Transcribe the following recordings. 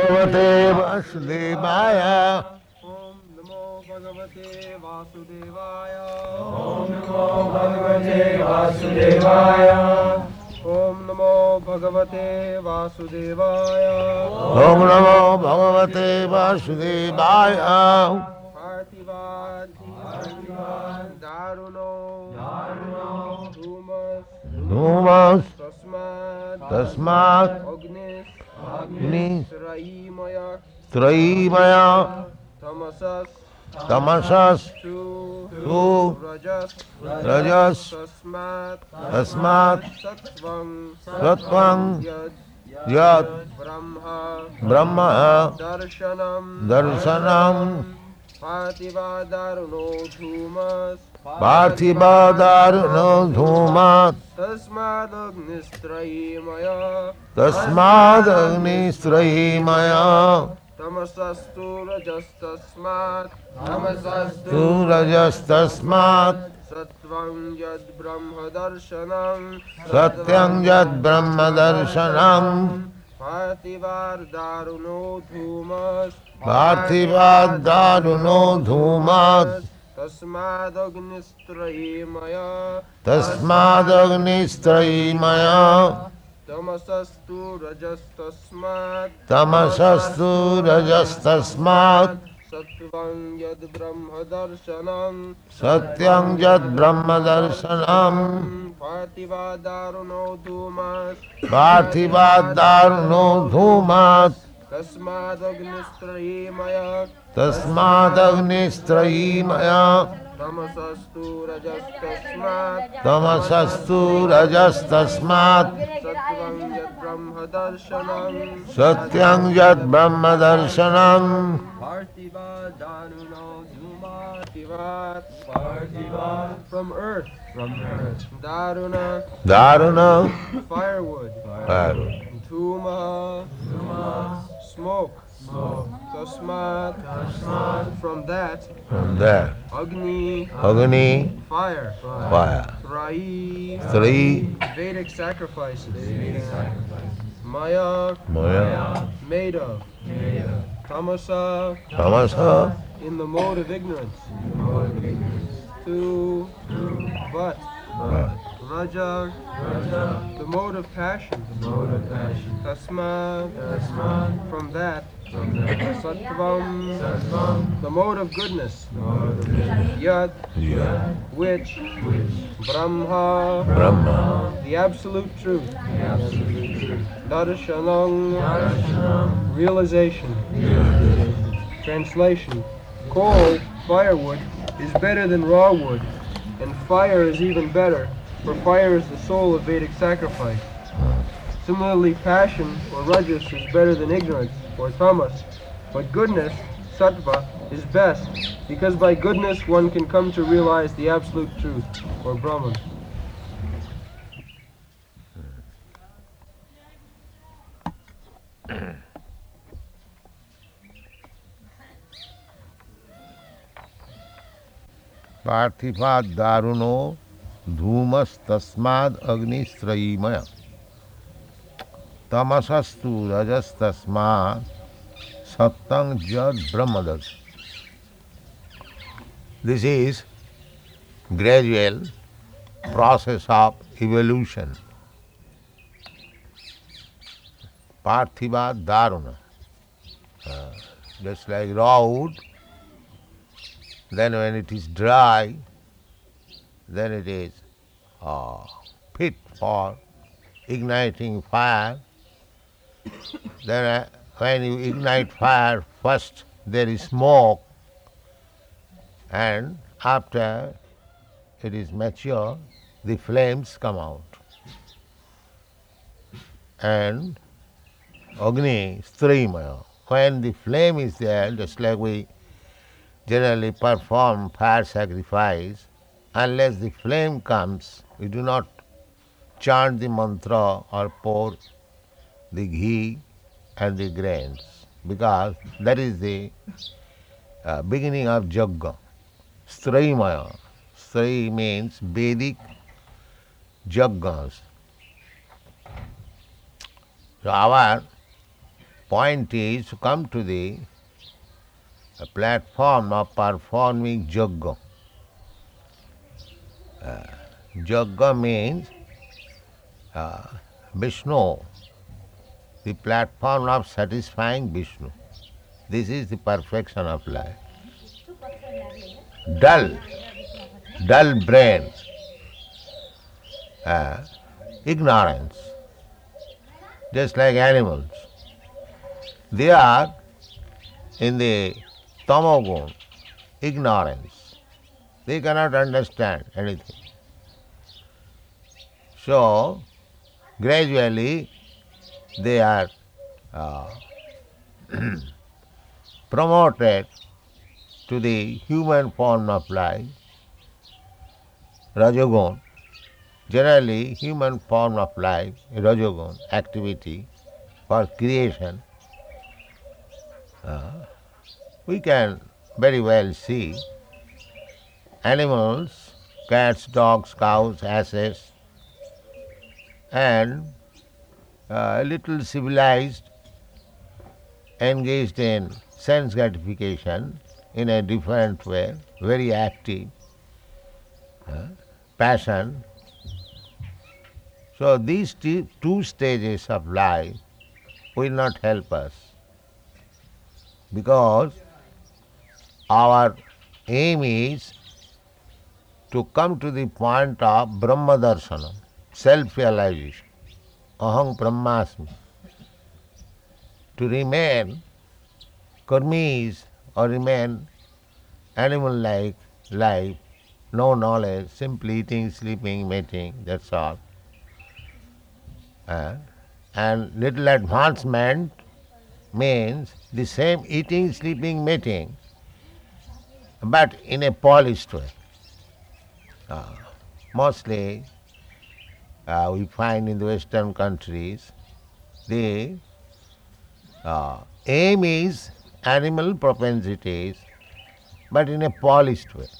Bhagavate Vasudevaya. Om Namo Bhagavate Vasudevaya. Om Namo Bhagavate Vasudevaya. Om Namo Bhagavate Vasudevaya. Om Namo Bhagavate Vasudevaya. Parthivad Daruno Dhumas Numas Tasmat Tasmat Agnis Ni Sraimaya Traimaya Tamasas Tamasas Tu Rajas Rajas Tasmat Tasmat Sattvam Sattvam Yad Yat Brahma Brahma Darshanam Darshanam Parthivadarno Dhumas Parthibadarno Dhumat Tasmadagnistrayimaya Tasmad Agnisraimaya Tamasastu Rajastasmat Surajas Tasmat Sattvam Yad Brahma Darshanam Satyam Jat Brahma Darshanam Parthivadarno Dhumas Parthibadarno Dhumat Tasmadagnistrayimaya Tasmad Agnisraimaya Tamasastu Rajastasmat Tamasastu Rajas Tasmat Sattvam Yad Brahma Darshanam Satyam Jat Brahma Darshanam Parthivadarno Dhumas Parthibadarno Dhumat Tasmadagnistrayimaya Tasmad Agnisraimaya Tamasastu Rajastasmat Tamasastu Rajas Tasmat Sattvam Yad Brahma Darshanam Satyam Jat Brahma Darshanam Parthivadarno Dhumas Parthivad from earth from earth. Daruna Dharana firewood Fire Dhuma smoke Smoke. Tasmat from that from there Agni Agni fire Fire Trai Three Vedic sacrifices Maya Maya made of Tamasa Tamasa in the mode of ignorance to but Raja the mode of passion Tasma from that Sattvam the mode of goodness Yad Yeah. which Brahma Brahma the absolute truth Darshanam realization Translation coal, firewood, is better than raw wood, and fire is even better, for fire is the soul of Vedic sacrifice. Similarly, passion, or rajas, is better than ignorance, or tamas, but goodness, sattva, is best, because by goodness one can come to realize the absolute truth, or Brahman. Parthipa Daruno Dhumas Tasmad Agnisraimaya Tamasastu Rajas Tasmad Sattang Jad Brahmadas. This is gradual process of evolution. Parthiva Daruna. Just like raw wood, then when it is dry, then it is fit for igniting fire. Then when you ignite fire, first there is smoke, and after it is mature, the flames come out. And Agni is Trimaya. When the flame is there, just like we generally perform fire sacrifice, unless the flame comes, we do not chant the mantra or pour the ghee and the grains, because that is the beginning of Yajna. Straimaya. Strai means Vedic Yajnas. So our point is to come to the platform of performing yoga. Yoga means Vishnu, the platform of satisfying Vishnu. This is the perfection of life. Dull, dull brain, ignorance, just like animals. They are in the tamogun, ignorance. They cannot understand anything. So, gradually they are promoted to the human form of life, Rajogun. Generally, human form of life, Rajogun, activity for creation, we can very well see animals, cats, dogs, cows, asses, and a little civilized, engaged in sense gratification in a different way, very active, passion. So these two stages of life will not help us because our aim is to come to the point of Brahma Darsana, self-realization, Aham Brahmasmi, to remain karmis or remain animal-like life, no knowledge, simply eating, sleeping, mating, that's all. And little advancement means the same eating, sleeping, mating, but in a polished way. Mostly we find in the Western countries the aim is animal propensities, but in a polished way.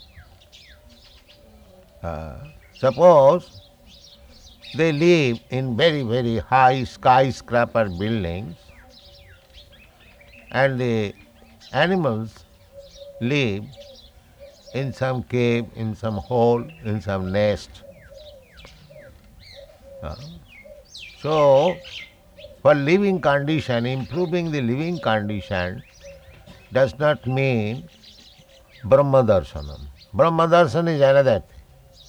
Suppose they live in very, very high skyscraper buildings and the animals live in some cave, in some hole, in some nest. So, for living condition, improving the living condition does not mean Brahma Darshanam. Brahma Darshan is another thing.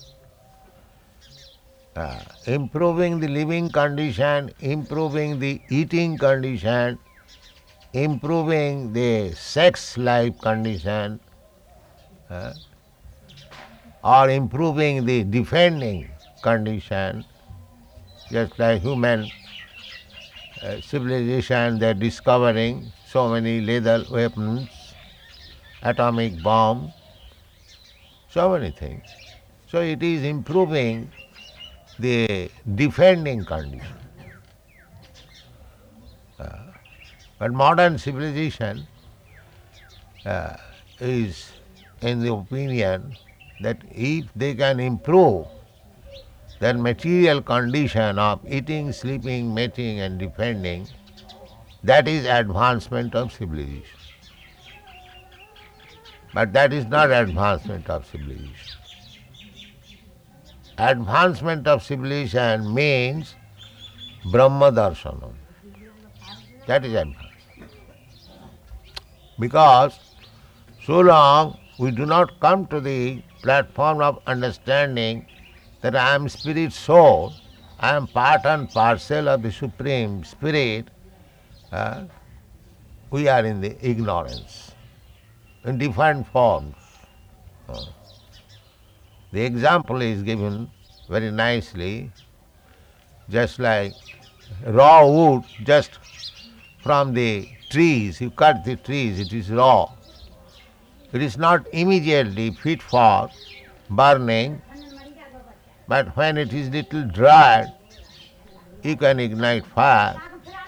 Improving the living condition, improving the eating condition, improving the sex life condition, or improving the defending condition, just like human civilization, they are discovering so many lethal weapons, atomic bomb, so many things. So it is improving the defending condition. But modern civilization is in the opinion that if they can improve their material condition of eating, sleeping, mating and defending, that is advancement of civilization. But that is not advancement of civilization. Advancement of civilization means Brahma Darshanam. That is advancement. Because so long we do not come to the platform of understanding that I am spirit soul, I am part and parcel of the Supreme Spirit, we are in the ignorance, in different forms. The example is given very nicely, just like raw wood, just from the trees, you cut the trees, it is raw. It is not immediately fit for burning, but when it is little dried, you can ignite fire.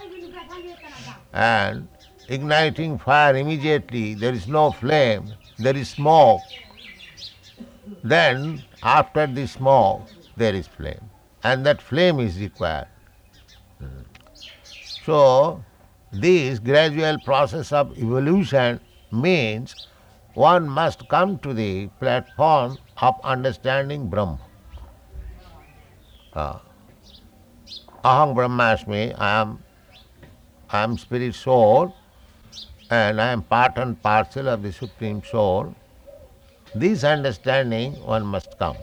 And igniting fire immediately, there is no flame, there is smoke. Then, after the smoke, there is flame. And that flame is required. So, this gradual process of evolution means one must come to the platform of understanding Brahma. Aham Brahmasmi, I am spirit soul, and I am part and parcel of the Supreme Soul. This understanding one must come.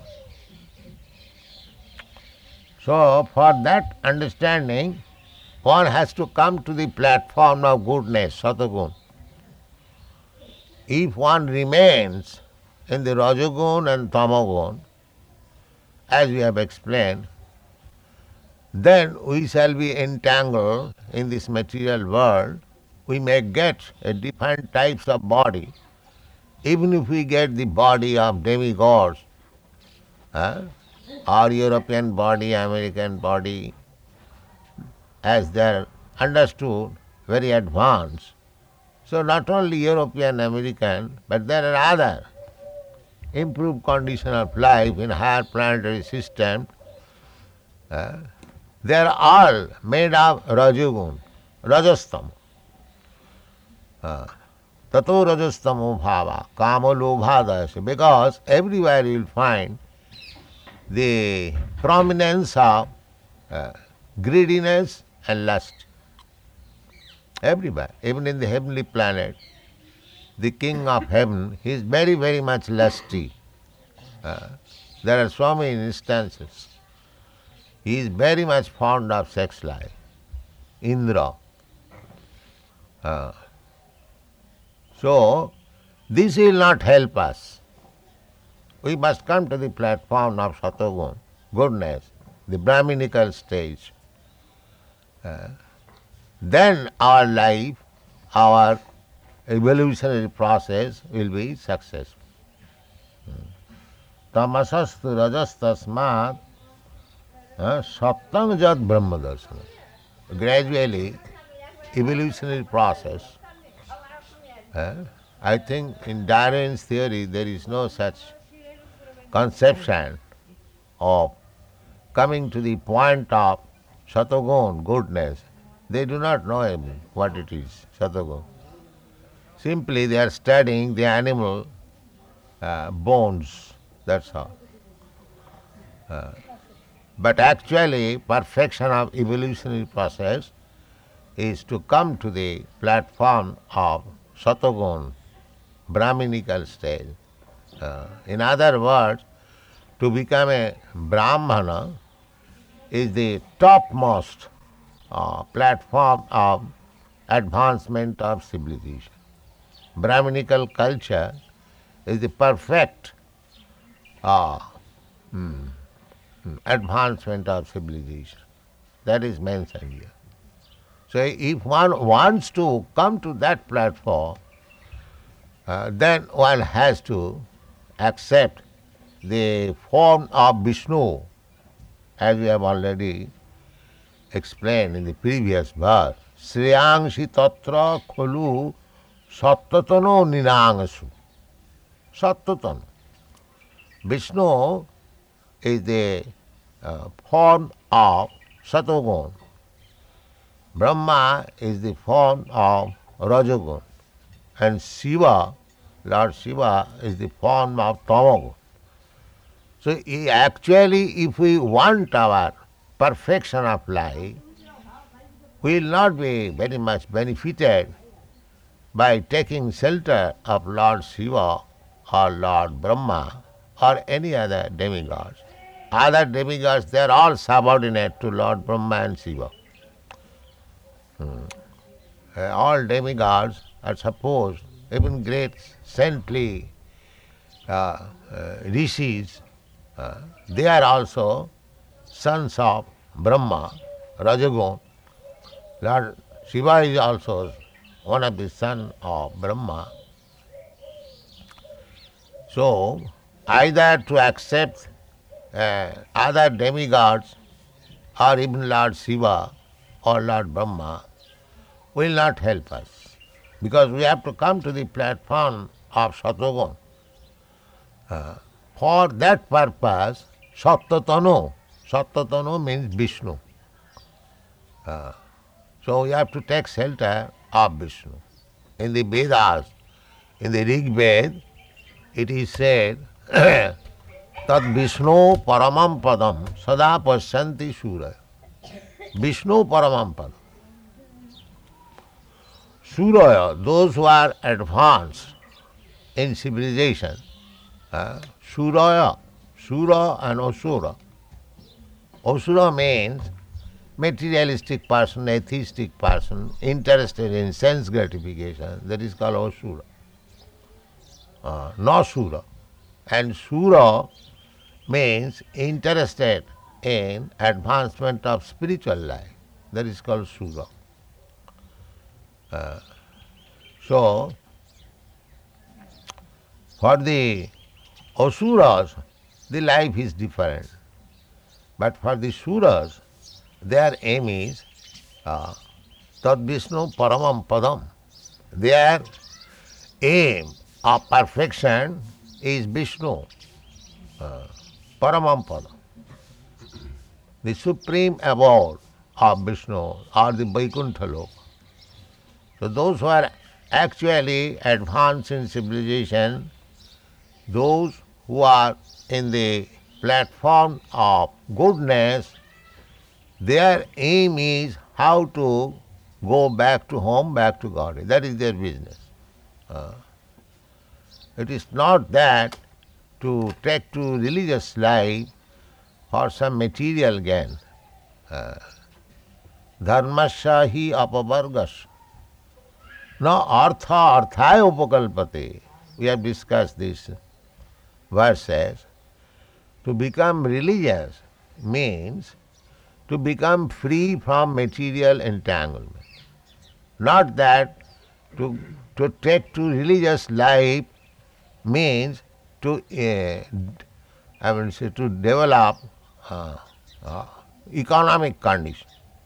So for that understanding, one has to come to the platform of goodness, Satagun. If one remains in the Rajagun and Tamagun, as we have explained, then we shall be entangled in this material world. We may get a different types of body. Even if we get the body of demigods, or European body, American body, as they are understood, very advanced. So not only European, American, but there are other improved condition of life in higher planetary system. They are all made of Rajagun, Rajastama. Tato Rajastamo Bhava, Kama Lobhadasya, because everywhere you will find the prominence of greediness and lust. Everywhere, even in the heavenly planet, the king of heaven, he is very, very much lusty. There are so many instances. He is very much fond of sex life. Indra. So, this will not help us. We must come to the platform of Satagun, goodness, the Brahminical stage. Then our life, our evolutionary process will be successful. Tamasastu rajastasmat saptam jat brahma darsana. Gradually, evolutionary process. I think in Darwin's theory there is no such conception of coming to the point of Satagun, goodness. They do not know what it is, Satagun. Simply they are studying the animal bones, that's all. But actually, perfection of evolutionary process is to come to the platform of Satagun, Brahminical stage. In other words, to become a Brahmana is the topmost platform of advancement of civilization. Brahminical culture is the perfect advancement of civilization. That is mentioned here. So if one wants to come to that platform, then one has to accept the form of Vishnu, as we have already explained in the previous verse. Shriyangshi tatra kholu sattatano ninangasu. Sattatano. Vishnu is the form of Satagun. Brahma is the form of Rajagun. And Shiva, Lord Shiva, is the form of Tamagun. So actually, if we want our perfection of life, we will not be very much benefited by taking shelter of Lord Shiva or Lord Brahma or any other demigods. Other demigods, they are all subordinate to Lord Brahma and Shiva. All demigods are supposed, even great saintly rishis, they are also sons of Brahma, Rajagun. Lord Shiva is also one of the sons of Brahma. So, either to accept other demigods or even Lord Shiva or Lord Brahma will not help us, because we have to come to the platform of Satagun. For that purpose, Sattatano means Vishnu. So we have to take shelter of Vishnu. In the Vedas, in the Rig Ved, it is said, Tad Vishnu Paramam Padam Sada Pasyanti Suraya. Vishnu Paramam Padam. Suraya, those who are advanced in civilization, Suraya, Sura and Asura. Asura means materialistic person, atheistic person, interested in sense gratification, that is called Asura. No Sura. And Sura means interested in advancement of spiritual life, that is called Sura. So, for the Asuras, the life is different. But for the Suras, their aim is Tad Vishnu Paramam Padam. Their aim of perfection is Vishnu, Paramam Padam. The supreme abode of Vishnu or the Vaikuntha Loka. So those who are actually advanced in civilization, those who are in the platform of goodness, their aim is how to go back to home, back to God. That is their business. It is not that to take to religious life for some material gain. Dharmasya hi apavargas. No artha arthaya upakalpate. We have discussed this verses. To become religious means to become free from material entanglement. Not that to take to religious life means to to develop economic condition.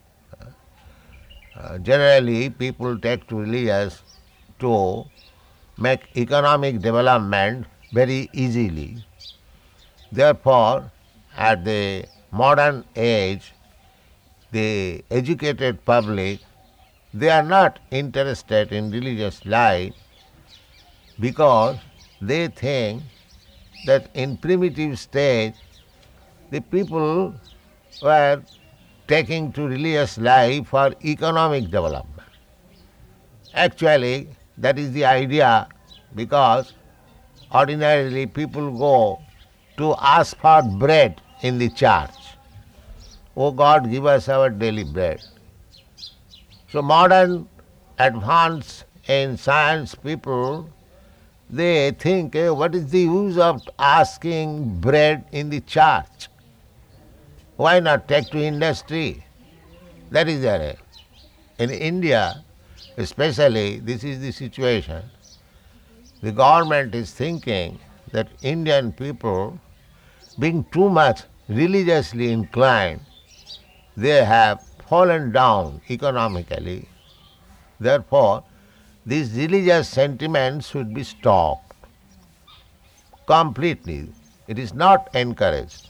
Generally, people take to religious to make economic development very easily. Therefore, at the modern age, the educated public, they are not interested in religious life because they think that in primitive stage, the people were taking to religious life for economic development. Actually, that is the idea because ordinarily people go to ask for bread in the church. Oh God, give us our daily bread. So modern advanced in science people, they think, what is the use of asking bread in the church? Why not take to industry? That is their aim. In India, especially, this is the situation. The government is thinking that Indian people, being too much religiously inclined, they have fallen down economically. Therefore, these religious sentiments should be stopped completely. It is not encouraged.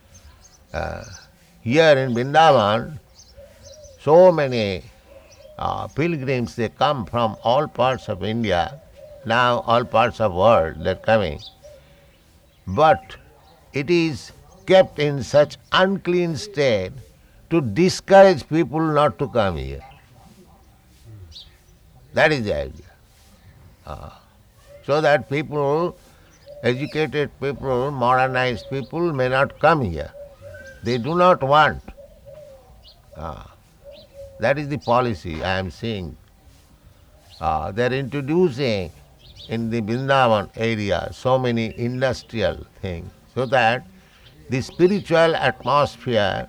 Here in Vrindavan, so many pilgrims, they come from all parts of India, now all parts of the world they are coming. But it is kept in such unclean state to discourage people not to come here. That is the idea. So that people, educated people, modernized people may not come here. They do not want. That is the policy I am seeing. They are introducing in the Vrindavan area so many industrial things so that the spiritual atmosphere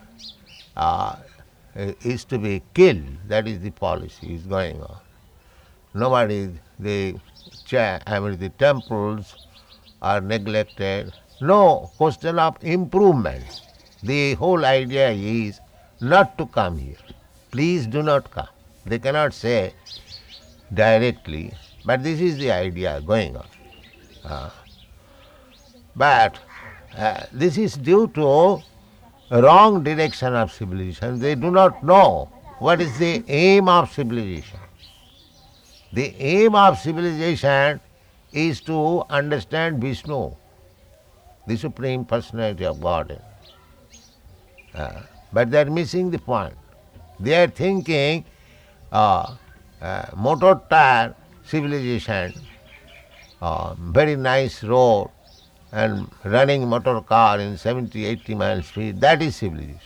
is to be killed. That is the policy is going on. Nobody, the temples are neglected. No question of improvement. The whole idea is not to come here. Please do not come. They cannot say directly, but this is the idea going on. But this is due to wrong direction of civilization. They do not know what is the aim of civilization? The aim of civilization is to understand Vishnu, the Supreme Personality of Godhead. But they are missing the point. They are thinking motor tire civilization, very nice road and running motor car in 70, 80 miles speed, that is civilization.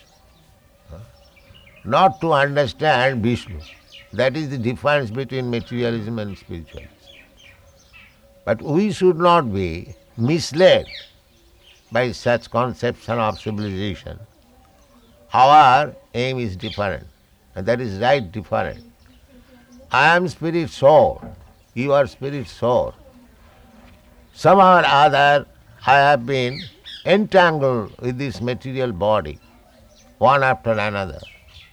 Not to understand Vishnu. That is the difference between materialism and spiritualism. But we should not be misled by such conception of civilization. Our aim is different, and that is right different. I am spirit soul, you are spirit soul. Somehow or other I have been entangled with this material body, one after another.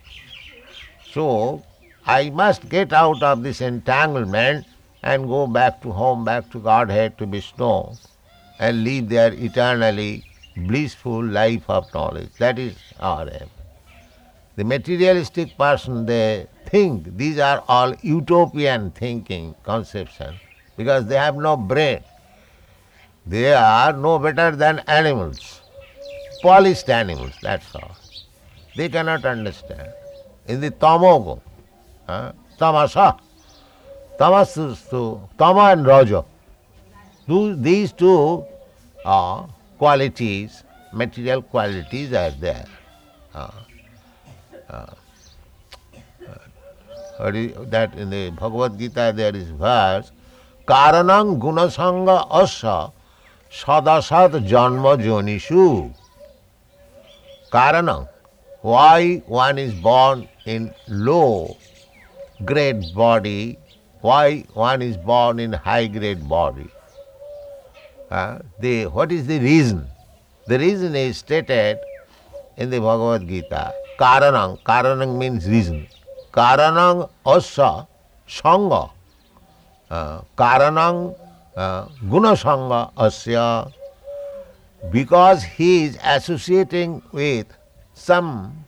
So I must get out of this entanglement and go back to home, back to Godhead, to Vishnu, and live there eternally blissful life of knowledge. That is our aim. The materialistic person, they think these are all utopian thinking conception because they have no brain. They are no better than animals, polished animals, that's all. They cannot understand. In the tamogun, tamasa, tamastu, tama and raja, these two qualities, material qualities are there. That in the Bhagavad Gita there is verse, Karanang gunasanga asa sadasat janma jonishu. Karanang, why one is born in low grade body, why one is born in high grade body. What is the reason? The reason is stated in the Bhagavad Gita. Karanang, karanang means reason. Karanang asa sanga. Karanang gunasanga asya. Because he is associating with some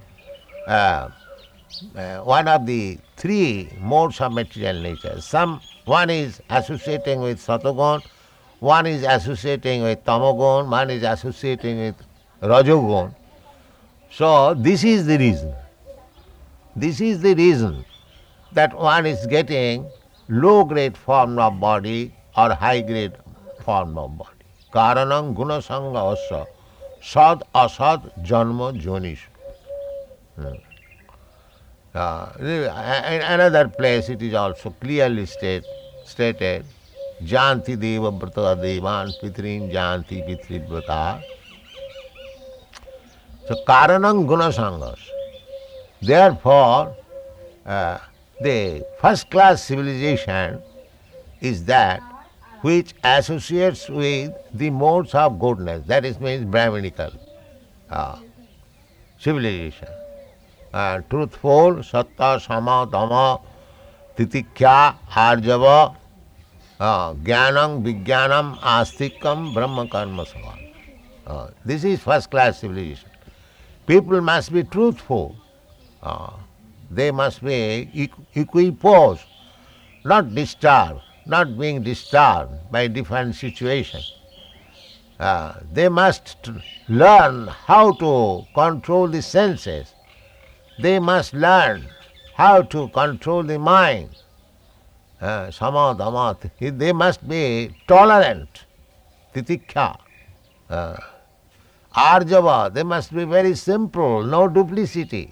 one of the three modes of material nature. One is associating with satagun, one is associating with tamagun, one is associating with rajogun. So this is the reason. This is the reason that one is getting low grade form of body or high grade form of body. Karanam gunasanga asa sad asad janma jonishu. In another place it is also clearly stated, Janti deva brata devan pitrin janti pitri brata. So karanam gunasangas. Therefore, the first class civilization is that which associates with the modes of goodness, that is means Brahminical civilization. Truthful, satta, sama, dhamma, titikya, arjava, jnanam, vijnanam, astikam, brahma karma savan. This is first class civilization. People must be truthful. They must be equiposed, not disturbed, not being disturbed by different situations. They must learn how to control the senses. They must learn how to control the mind. Sama, dhamma, they must be tolerant. Titikha. Arjava, they must be very simple, no duplicity.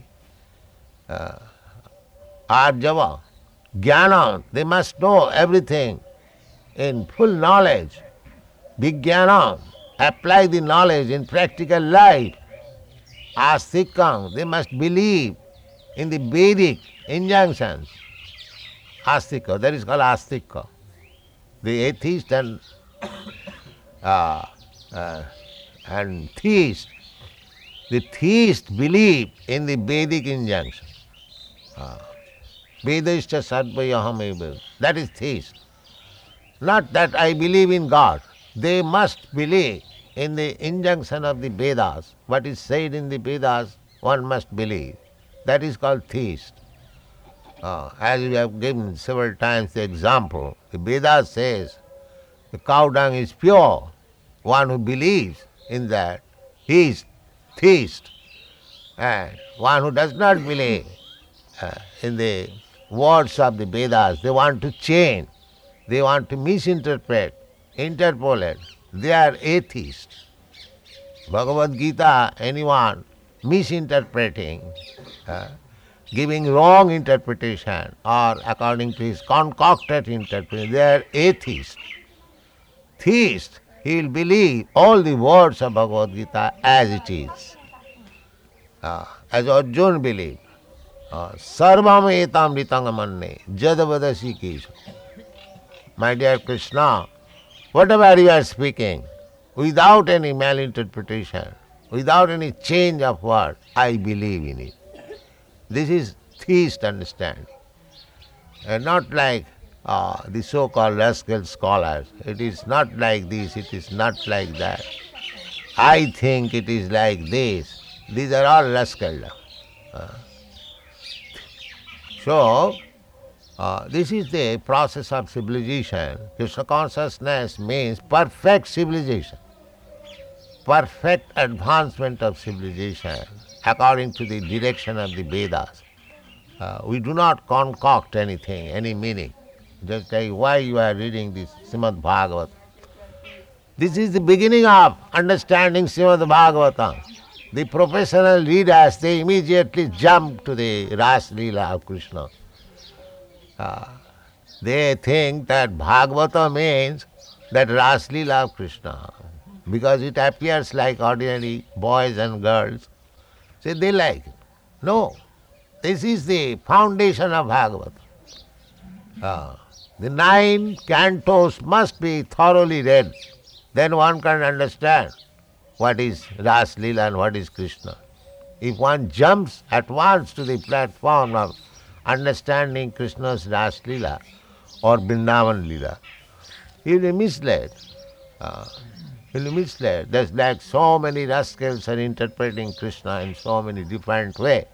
Arjava. Jnana, they must know everything in full knowledge. Vijnana, apply the knowledge in practical life. Astikam, they must believe in the Vedic injunctions. Astika, that is called Astika. The atheist and theist, the theist believe in the Vedic injunctions. Vedashcha sadvayaham eva. That is theist. Not that I believe in God. They must believe in the injunction of the Vedas. What is said in the Vedas, one must believe. That is called theist. As we have given several times the example, the Vedas says the cow dung is pure. One who believes in that, he is theist. And one who does not believe in the words of the Vedas, they want to change, they want to misinterpret, interpolate, they are atheists. Bhagavad Gita, anyone misinterpreting, giving wrong interpretation or according to his concocted interpretation, they are atheists. Theist, he will believe all the words of Bhagavad Gita as it is. As Arjuna believed, Sarvam etam ritangamanne jadavadasi kesha. My dear Krishna, whatever you are speaking, without any malinterpretation, without any change of word, I believe in it. This is theist understanding. And not like the so-called rascal scholars. It is not like this, it is not like that. I think it is like this. These are all rascal. So, this is the process of civilization. Krishna consciousness means perfect civilization, perfect advancement of civilization according to the direction of the Vedas. We do not concoct anything, any meaning. Just like why you are reading this Srimad Bhagavatam. This is the beginning of understanding Srimad Bhagavatam. The professional readers, they immediately jump to the Ras Leela of Krishna. They think that Bhagavata means that Ras Leela of Krishna, because it appears like ordinary boys and girls. So they like it. No, this is the foundation of Bhagavata. The 9 cantos must be thoroughly read. Then one can understand what is Ras Leela and what is Krishna. If one jumps at once to the platform of understanding Krishna's Ras Leela or Vrindavan Leela, he will be misled. He will be misled. There's like so many rascals are interpreting Krishna in so many different ways.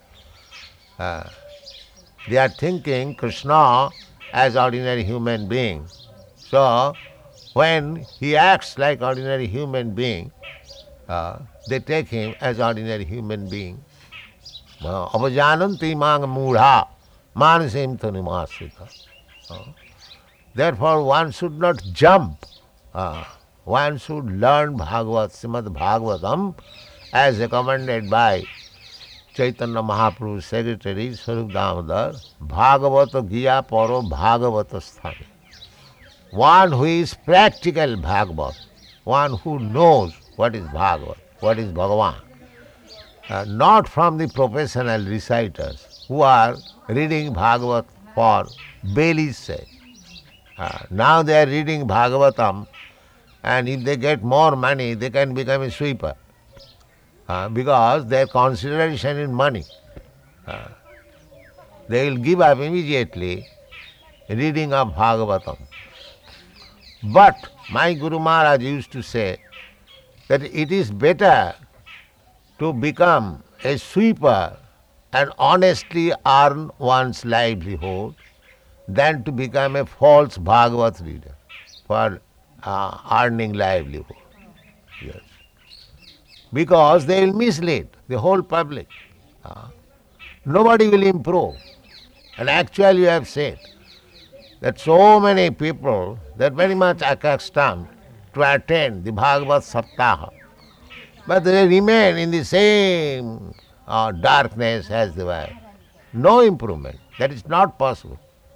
They are thinking Krishna as ordinary human being. So, when he acts like ordinary human being, they take him as ordinary human being. Avajananti mang mudha manasim tanumasita. Therefore, one should not jump. One should learn Bhagavad, Srimad Bhagavatam as recommended by Chaitanya Mahaprabhu's secretary, Swarup Damodar, Bhagavata Giya Paro Bhagavata Sthani. One who is practical Bhagavat, one who knows what is Bhagavat, what is Bhagavan. Not from the professional reciters who are reading Bhagavat for belly's sake. Now they are reading Bhagavatam, and if they get more money, they can become a sweeper. Because their consideration is money. They will give up immediately reading of Bhagavatam. But my Guru Maharaj used to say that it is better to become a sweeper and honestly earn one's livelihood than to become a false Bhagavat reader for earning livelihood. Yes. Because they will mislead the whole public. Nobody will improve. And actually you have said that so many people, they are very much accustomed to attend the Bhagavad Saptaha, but they remain in the same darkness as they were. No improvement. That is not possible.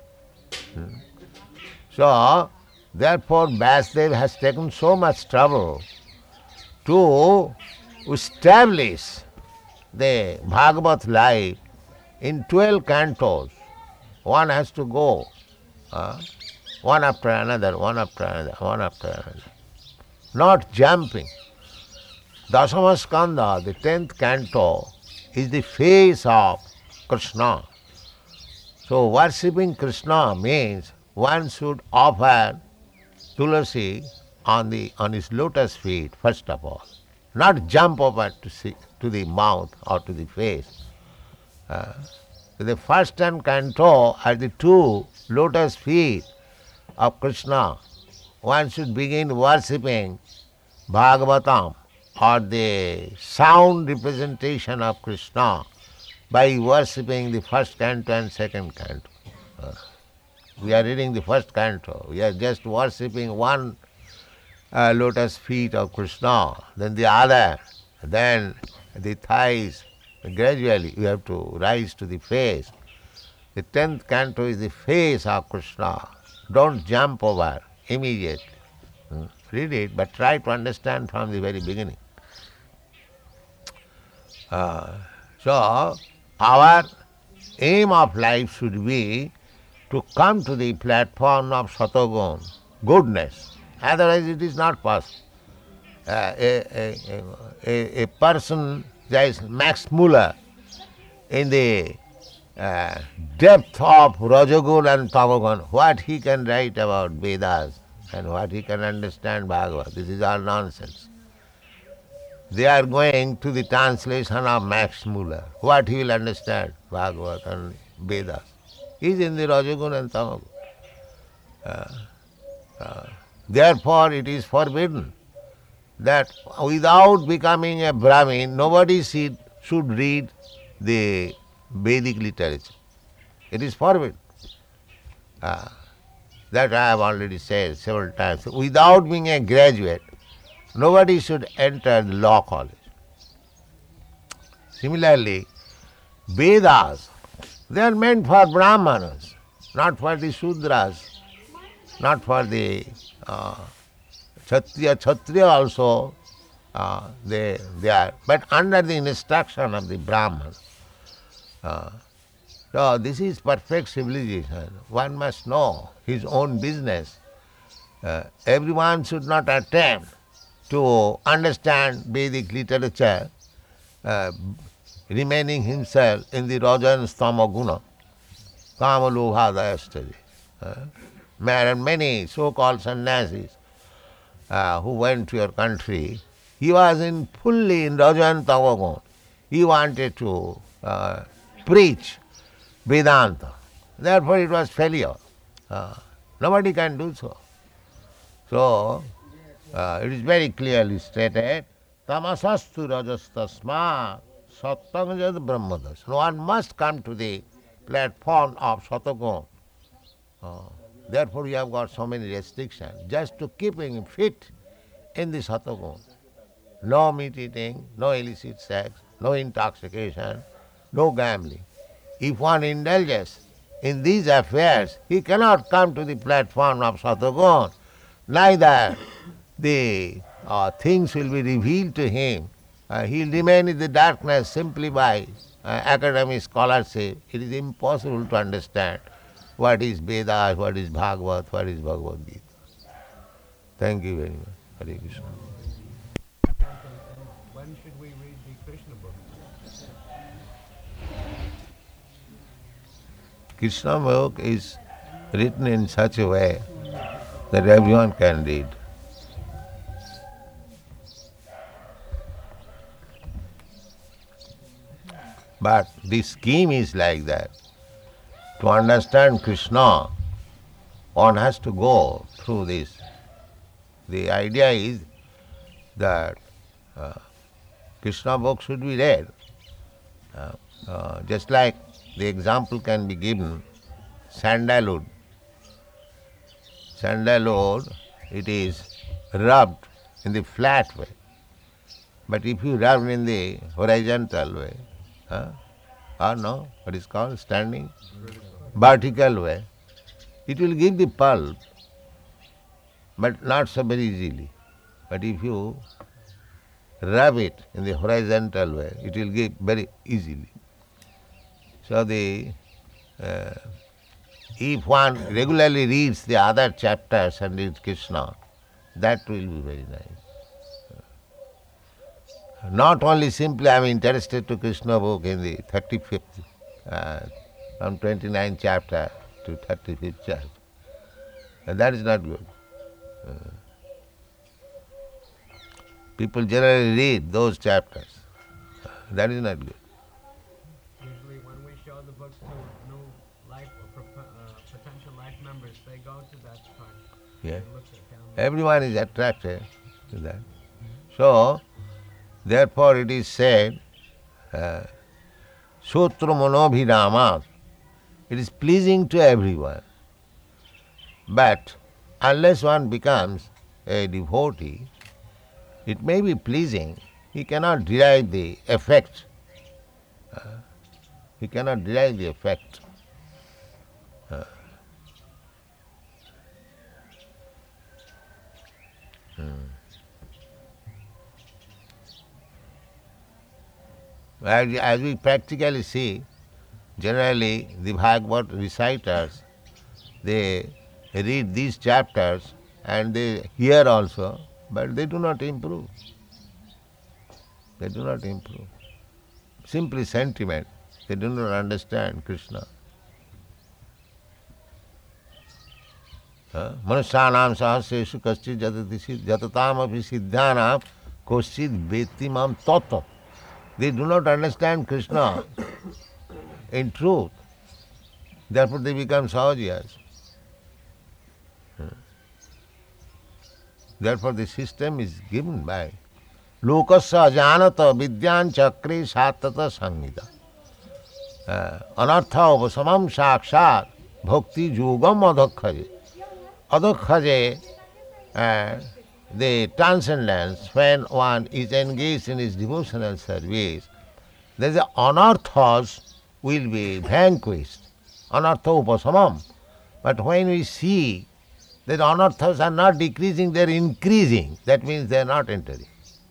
So, therefore, Vasudev has taken so much trouble to establish the Bhagavat life in 12 cantos. One has to go one after another, one after another, one after another. Not jumping. Dasama Skanda, the 10th canto, is the face of Krishna. So worshipping Krishna means one should offer tulasi on his lotus feet, first of all. Not jump over to the mouth or to the face. Uh, the first 10 canto are the two lotus feet of Krishna. One should begin worshipping Bhagavatam or the sound representation of Krishna by worshipping the first canto and second canto. We are reading the first canto. We are just worshipping one lotus feet of Krishna, then the other, then the thighs. Gradually we have to rise to the face. The 10th canto is the face of Krishna. Don't jump over immediately. Read it, but try to understand from the very beginning. So, our aim of life should be to come to the platform of Satagun, goodness. Otherwise it is not possible. A person, there is Max Muller, in the depth of Rajagun and Tamagun, what he can write about Vedas and what he can understand Bhagavad, this is all nonsense. They are going to the translation of Max Muller. What he will understand, Bhagavad and Vedas. He is in the Rajagun and Tamagun. Therefore it is forbidden that without becoming a Brahmin, nobody should read the Vedic literature. It is forbidden. That I have already said several times. Without being a graduate, nobody should enter the law college. Similarly, Vedas, they are meant for Brahmanas, not for the Shudras, not for the Kshatriya. Kshatriya also they are, but under the instruction of the Brahman. So this is perfect civilization. One must know his own business. Everyone should not attempt to understand Vedic literature, remaining himself in the Raja and Stama guna, Kama Lobha Dayasthaji. Many so-called sannyasis who went to your country, he was fully in Raja and Tama guna. He wanted to preach Vedanta. Therefore it was failure. Nobody can do so. So, it is very clearly stated, tamasastu rajastasma sattam jad brahmadas. One must come to the platform of Satagun. Therefore we have got so many restrictions, just to keep him fit in the Satagun. No meat eating, no illicit sex, no intoxication, no gambling. If one indulges in these affairs, he cannot come to the platform of Satagun. Neither the things will be revealed to him. He will remain in the darkness simply by academic scholarship. It is impossible to understand what is Vedas, what is Bhagavad, what is Bhagavad Gita. Thank you very much. Hare Krishna. When should we read the Krishna book? Krishna book is written in such a way that everyone can read. But the scheme is like that. To understand Krishna, one has to go through this. The idea is that Krishna book should be read. Just like the example can be given, sandalwood. Sandalwood, it is rubbed in the flat way. But if you rub in the horizontal way, or no, what is called standing? Vertical way, it will give the pulp, but not so very easily. But if you rub it in the horizontal way, it will give very easily. So if one regularly reads the other chapters and reads Krishna, that will be very nice. Not only simply I am interested to Krishna book in the 35th, from 29th chapter to 35th chapter. And that is not good. People generally read those chapters. That is not good. Usually when members, they go to that part. Yeah. They look at down. Everyone is attracted to that. So, therefore it is said, Sutra Manobhidama, it is pleasing to everyone. But unless one becomes a devotee, it may be pleasing, he cannot derive the effect. He cannot derive the effect. As we practically see, generally the Bhagavad reciters, they read these chapters and they hear also, but they do not improve. They do not improve. Simply sentiment. They do not understand Krishna. Manusyanam sahasreshu kaschid jatatam api siddhanam koschid vetimam tata. They do not understand Krishna in truth. Therefore they become sahajiyas. Therefore the system is given by lokasya ajanata vidyan chakre satata sangita. Anartha upasamam sakshat bhakti yogam adhakhaje. Adhakhaje, the transcendence, when one is engaged in his devotional service, then the anarthas will be vanquished. Anartha upasamam. But when we see that anarthas are not decreasing, they are increasing, that means they are not entering.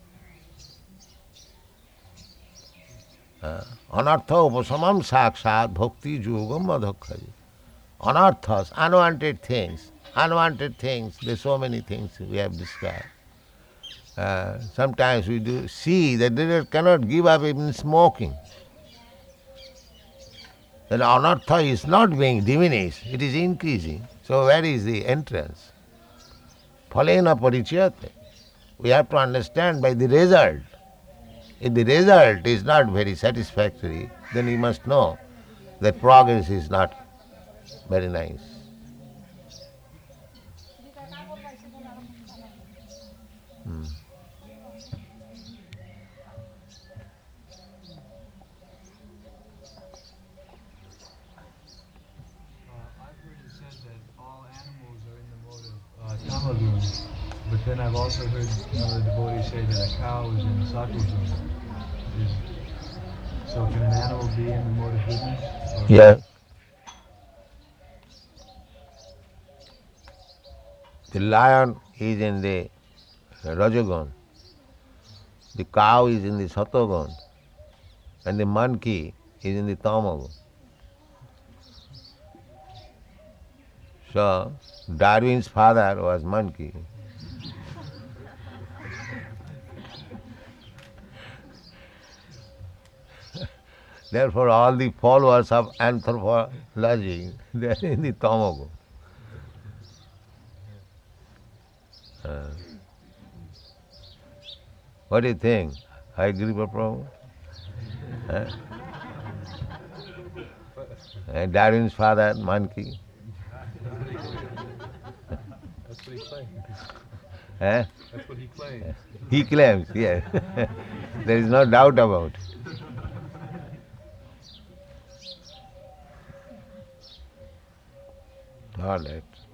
Anartha upasamam sakshat bhakti yogam adhakhaje. Anarthas, unwanted things, there's so many things we have described. Sometimes we do see that they cannot give up even smoking. That anartha is not being diminished, it is increasing. So where is the entrance? Phalena parichayate. We have to understand by the result. If the result is not very satisfactory, then we must know that progress is not very nice. I've heard it said that all animals are in the mode of tamaguna, but then I've also heard another devotee say that a cow is in sattva-guna. So can an animal be in the mode of goodness? Or Yeah. The lion is in the Rajagun, the cow is in the Satogun, and the monkey is in the Tamagun. So, Darwin's father was monkey. Therefore, all the followers of anthropology, they are in the Tamagun. What do you think? I agree, Prabhu? And Darwin's father, monkey. That's what he claims. Eh? That's what he claims. He claims, yes. There is no doubt about it. All right.